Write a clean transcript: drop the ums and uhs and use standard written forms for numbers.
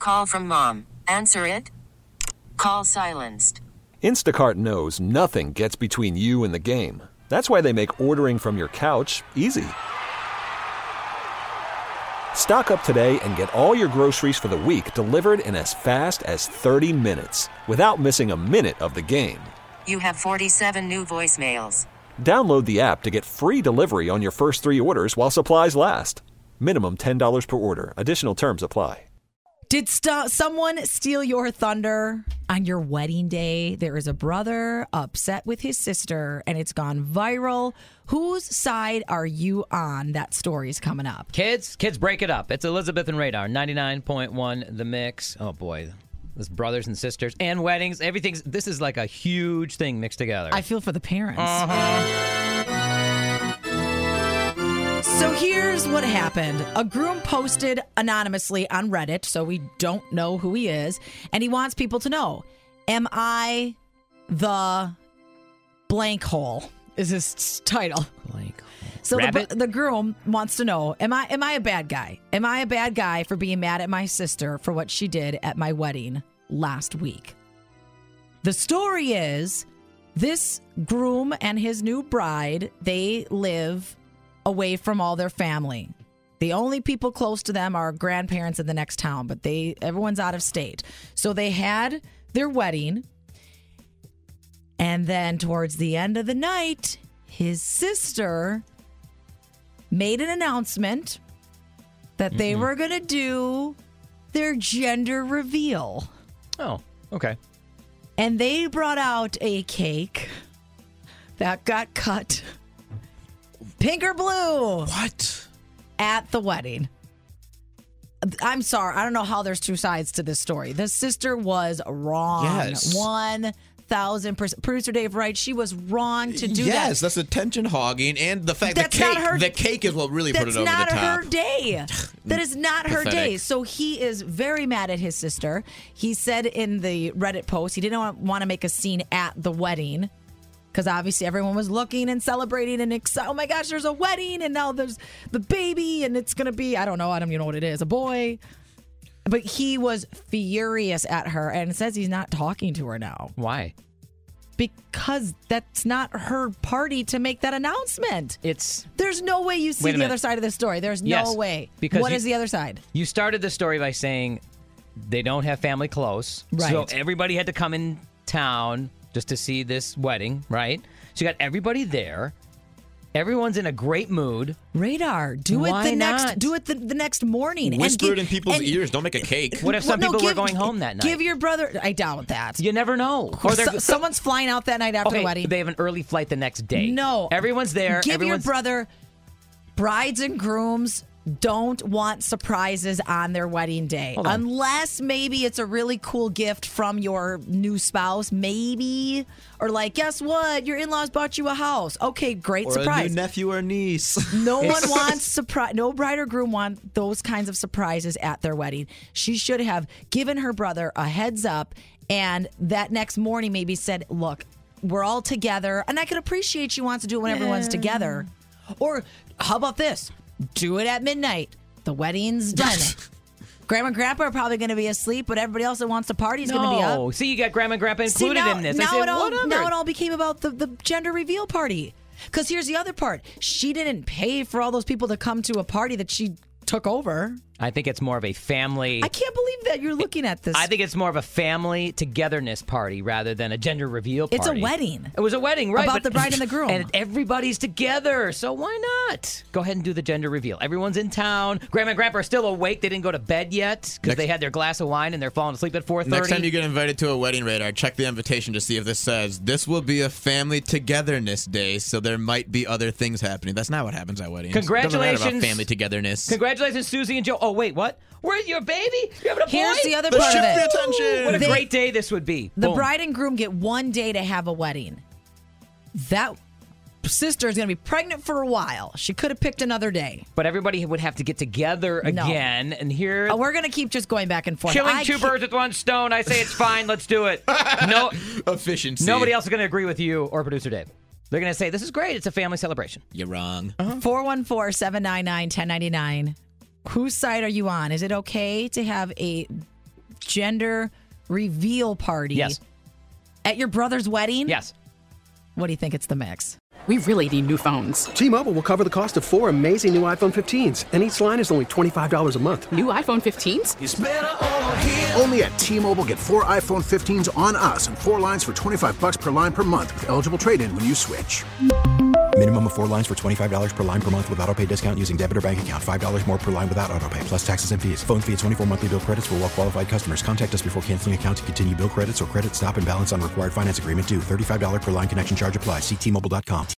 Call from mom. Answer it. Call silenced. Instacart knows nothing gets between you and the game. That's why they make ordering from your couch easy. Stock up today and get all your groceries for the week delivered in as fast as 30 minutes without missing a minute of the game. You have 47 new voicemails. Download the app to get free delivery on your first 3 orders while supplies last. Minimum $10 per order. Additional terms apply. Did someone steal your thunder on your wedding day? There is a brother upset with his sister, and it's gone viral. Whose side are you on? That story's coming up. Kids, break it up. It's Elizabeth and Radar, 99.1 The Mix. Oh, boy. There's brothers and sisters and weddings. This is like a huge thing mixed together. I feel for the parents. So here's what happened. A groom posted anonymously on Reddit, so we don't know who he is, and he wants people to know, am I the blank hole? Is his title. Blank hole. So the groom wants to know, am I a bad guy? Am I a bad guy for being mad at my sister for what she did at my wedding last week? The story is, this groom and his new bride, they live away from all their family. The only people close to them are grandparents in the next town, but everyone's out of state. So they had their wedding, and then towards the end of the night, his sister made an announcement that they were going to do their gender reveal. Oh, okay. And they brought out a cake that got cut pink or blue. What? At the wedding. I'm sorry. I don't know how there's two sides to this story. The sister was wrong. Yes. 1,000%. Producer Dave Wright, she was wrong to do that. Yes, that's attention hogging. And the fact that the cake is what really put it over the top. That's not her day. That is not her Pathetic. day. So he is very mad at his sister. He said in the Reddit post he didn't want to make a scene at the wedding, because obviously everyone was looking and celebrating and excited. Oh my gosh, there's a wedding and now there's the baby and it's going to be, I don't even know what it is, a boy. But he was furious at her and says he's not talking to her now. Why? Because that's not her party to make that announcement. There's no way you see the other side of the story. There's no way. Because what is the other side? You started the story by saying they don't have family close. Right. So everybody had to come in town just to see this wedding, right? So you got everybody there. Everyone's in a great mood. Radar, do it the next morning. Whisper it in people's ears. Don't make a cake. What if some people were going home that night? Give your brother. I doubt that. You never know. Or someone's flying out that night after the wedding. They have an early flight the next day. No. Everyone's there. Give your brother. Brides and grooms don't want surprises on their wedding day. Unless maybe it's a really cool gift from your new spouse, maybe. Or like, guess what? Your in-laws bought you a house. Okay, great surprise. Or a new nephew or niece. No one wants surprise. No bride or groom want those kinds of surprises at their wedding. She should have given her brother a heads up, and that next morning maybe said, look, we're all together, and I can appreciate she wants to do it when everyone's together. Or how about this? Do it at midnight. The wedding's done. Grandma and Grandpa are probably going to be asleep, but everybody else that wants to party is going to be up. No, see, you got Grandma and Grandpa included in this. Now it all became about the gender reveal party. Because here's the other part. She didn't pay for all those people to come to a party that she took over. I think it's more of a family. I can't believe that you're looking at this. I think it's more of a family togetherness party rather than a gender reveal party. It's a wedding. It was a wedding, right? About the bride and the groom. And everybody's together, so why not? Go ahead and do the gender reveal. Everyone's in town. Grandma and Grandpa are still awake. They didn't go to bed yet because they had their glass of wine and they're falling asleep at 4:30. Next time you get invited to a wedding, Radar, check the invitation to see if this says, this will be a family togetherness day, so there might be other things happening. That's not what happens at weddings. Congratulations. It doesn't matter about family togetherness. Congratulations, Susie and Joe. Oh, wait, what? Where's your baby? You having a boy? Here's the other part of it. Attention. What a great day this would be. The Boom. bride and groom get one day to have a wedding. That sister is going to be pregnant for a while. She could have picked another day. But everybody would have to get together again. And here... we're going to keep just going back and forth. Killing two birds with one stone. I say it's fine. Let's do it. No efficiency. Nobody else is going to agree with you or producer Dave. They're going to say, this is great. It's a family celebration. You're wrong. 414-799-1099. Whose side are you on? Is it okay to have a gender reveal party Yes. at your brother's wedding? Yes. What do you think it's the mix? We really need new phones. T-Mobile will cover the cost of 4 amazing new iPhone 15s, and each line is only $25 a month. New iPhone 15s? Only at T-Mobile, get 4 iPhone 15s on us and 4 lines for $25 per line per month with eligible trade-in when you switch. Minimum of 4 lines for $25 per line per month with autopay discount using debit or bank account. $5 more per line without autopay, plus taxes and fees. Phone fee at 24 monthly bill credits for well-qualified customers. Contact us before canceling account to continue bill credits or credit stop and balance on required finance agreement due. $35 per line connection charge applies. See T-Mobile.com.